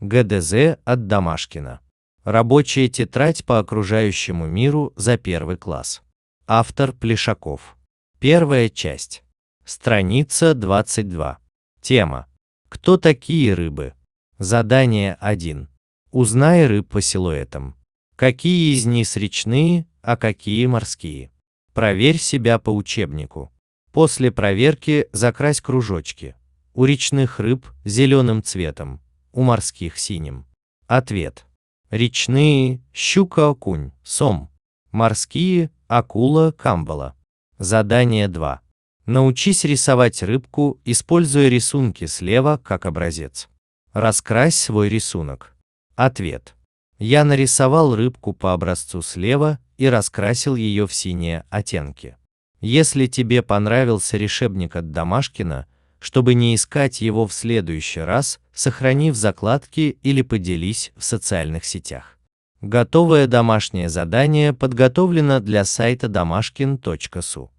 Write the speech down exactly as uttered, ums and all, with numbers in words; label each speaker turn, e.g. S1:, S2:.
S1: гэ дэ зэ от Домашкина. Рабочая тетрадь по окружающему миру за первый класс. Автор Плешаков. Первая часть. Страница двадцать два. Тема. Кто такие рыбы? Задание один. Узнай рыб по силуэтам. Какие из них речные, а какие морские? Проверь себя по учебнику. После проверки закрась кружочки. У речных рыб зеленым цветом, у морских синим. Ответ. Речные – щука-окунь, сом. Морские – акула, камбала. Задание два. Научись рисовать рыбку, используя рисунки слева как образец. Раскрась свой рисунок. Ответ. Я нарисовал рыбку по образцу слева и раскрасил ее в синие оттенки. Если тебе понравился решебник от Домашкина, чтобы не искать его в следующий раз, сохрани в закладке или поделись в социальных сетях. Готовое домашнее задание подготовлено для сайта домашкин точка су.